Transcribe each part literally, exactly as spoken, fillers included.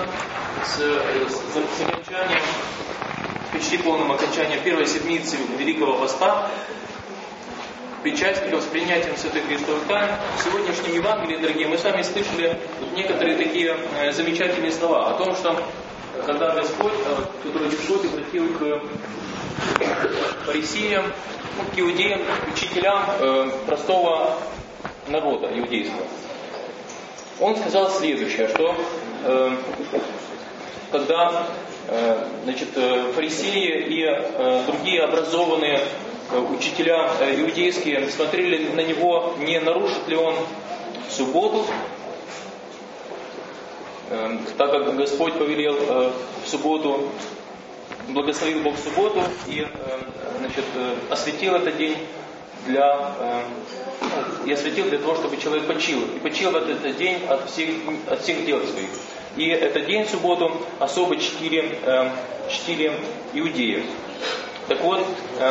с, с, с окончанием, почти полным окончанием первой седмицы Великого Поста, причастников с принятием Святых Христовых Тайн. В сегодняшнем Евангелии, дорогие, мы с вами слышали некоторые такие э, замечательные слова о том, что когда Господь, э, который Господь обратил к фарисеям, ну, к иудеям, к учителям э, простого народа иудейского, Он сказал следующее, что э, когда э, значит, фарисеи и э, другие образованные учителя иудейские смотрели на него, не нарушит ли он субботу, так как Господь повелел в субботу, благословил Бог субботу и, значит, осветил этот день для, и осветил для того, чтобы человек почил. И почил в этот день от всех, от всех дел своих. И этот день, субботу, особо чтили, чтили иудеи. Так вот,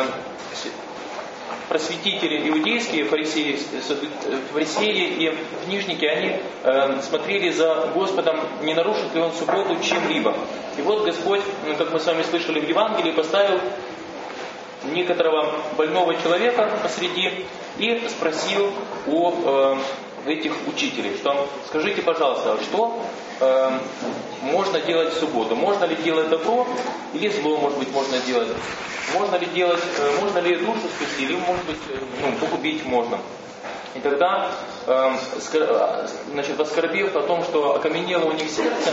просветители иудейские, фарисеи, фарисеи и книжники, они э, смотрели за Господом, не нарушит ли Он субботу чем-либо. И вот Господь, ну, как мы с вами слышали в Евангелии, поставил некоторого больного человека посреди и спросил о э, этих учителей, что скажите, пожалуйста, что э, можно делать в субботу? Можно ли делать добро или зло, может быть, можно делать? Можно ли делать, можно ли душу спасти, или, может быть, ну, погубить можно. И тогда, э, значит, воскорбев о том, что окаменело у них сердце,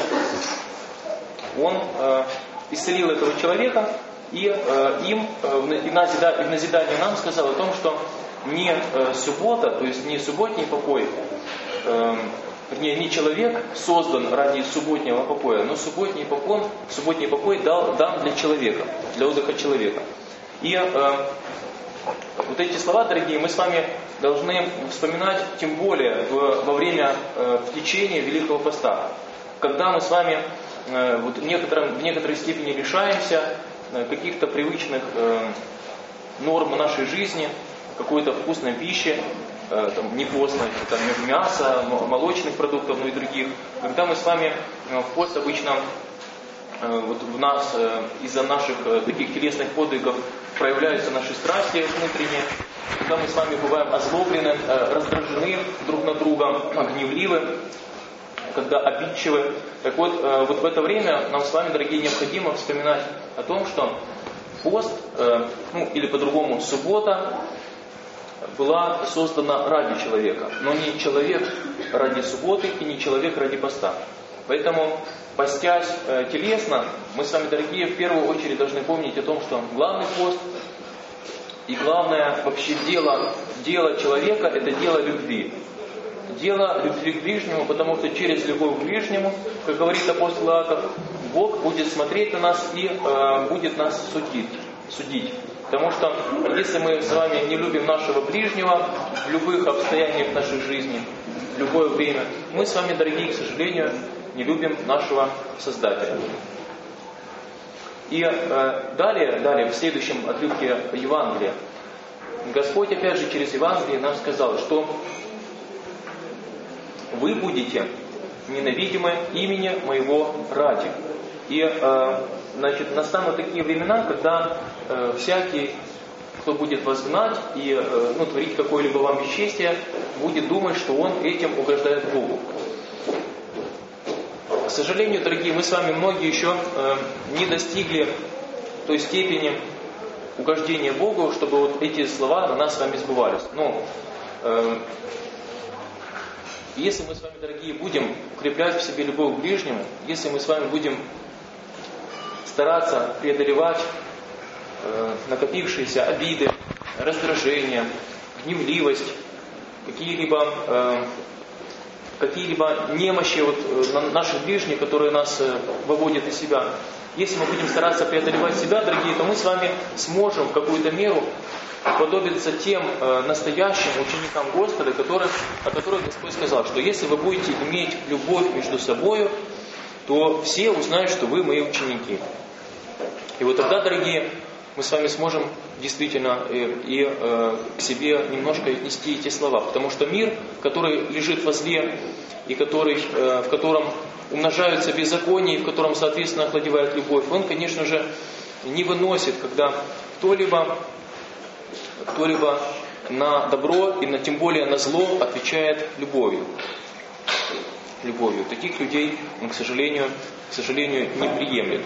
он э, исцелил этого человека и э, им, э, и, назида, и в назидание нам сказал о том, что не э, суббота, то есть не субботний покой, э, вернее, не человек создан ради субботнего покоя, но субботний покой, субботний покой дал, дан для человека, для отдыха человека. И э, вот эти слова, дорогие, мы с вами должны вспоминать, тем более в, во время э, в течение Великого Поста, когда мы с вами э, вот в, некотором, в некоторой степени лишаемся э, каких-то привычных э, норм нашей жизни, какой-то вкусной пищи, там, не постной, там, мяса, молочных продуктов, ну и других. Когда мы с вами в пост обычно вот в нас из-за наших таких телесных подвигов проявляются наши страсти внутренние, когда мы с вами бываем озлоблены, раздражены друг на друга, гневливы, когда обидчивы. Так вот, вот в это время нам с вами, дорогие, необходимо вспоминать о том, что пост, ну или по-другому суббота, была создана ради человека, но не человек ради субботы и не человек ради поста. Поэтому, постясь э, телесно, мы с вами, дорогие, в первую очередь должны помнить о том, что главный пост и главное вообще дело, дело человека – это дело любви. Дело любви к ближнему, потому что через любовь к ближнему, как говорит апостол Иаков, Бог будет смотреть на нас и э, будет нас судить. судить. Потому что если мы с вами не любим нашего ближнего в любых обстояниях нашей жизни, в любое время, мы с вами, дорогие, к сожалению, не любим нашего Создателя. И э, далее, далее, в следующем отрывке Евангелия, Господь опять же через Евангелие нам сказал, что вы будете ненавидимы имени моего ради. И э, значит, настанут такие времена, когда э, всякий, кто будет вас гнать и э, ну, творить какое-либо вам бесчестие, будет думать, что он этим угождает Богу. К сожалению, дорогие, мы с вами многие еще э, не достигли той степени угождения Богу, чтобы вот эти слова на нас с вами сбывались. Но э, если мы с вами, дорогие, будем укреплять в себе любовь к ближнему, если мы с вами будем стараться преодолевать э, накопившиеся обиды, раздражения, гневливость, какие-либо, э, какие-либо немощи вот, э, наших ближних, которые нас э, выводят из себя. Если мы будем стараться преодолевать себя, дорогие, то мы с вами сможем в какую-то меру уподобиться тем э, настоящим ученикам Господа, которых, о которых Господь сказал, что если вы будете иметь любовь между собой, то все узнают, что вы мои ученики. И вот тогда, дорогие, мы с вами сможем действительно и, и э, к себе немножко отнести эти слова. Потому что мир, который лежит во зле, и который, э, в котором умножаются беззакония, и в котором, соответственно, охладевает любовь, он, конечно же, не выносит, когда кто-либо, кто-либо на добро и на, тем более на зло отвечает любовью. Любовью. Таких людей он, к сожалению, к сожалению, не приемлет.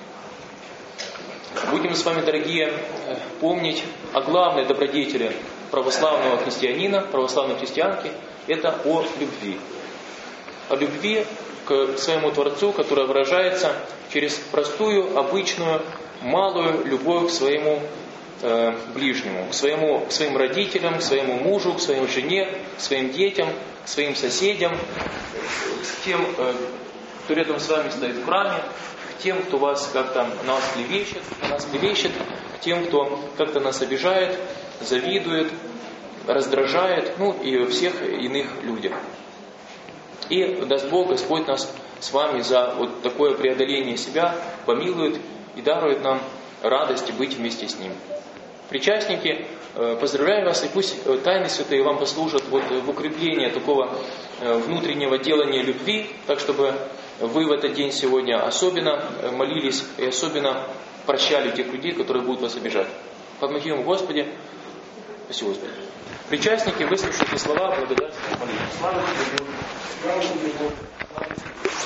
Будем с вами, дорогие, помнить о главной добродетели православного христианина, православной христианки, это о любви. О любви к своему Творцу, которая выражается через простую, обычную, малую любовь к своему э, ближнему, к, своему, к своим родителям, к своему мужу, к своей жене, к своим детям, к своим соседям, к тем, э, кто рядом с вами стоит в храме, к тем, кто вас как-то на вас клевещет, на нас клевещет, к тем, кто как-то нас обижает, завидует, раздражает, ну и всех иных людях. И даст Бог, Господь нас с вами за вот такое преодоление себя помилует и дарует нам радость быть вместе с Ним. Причастники, поздравляю вас, и пусть тайны святые вам послужат вот в укреплении такого внутреннего делания любви, так чтобы вы в этот день сегодня особенно молились и особенно прощали тех людей, которые будут вас обижать. Помоги им, Господи. Спасибо, Господи. Причастники, выслушайте слова благодарственной молитвы. Слава Тебе, Бог. Слава Тебе, Бог.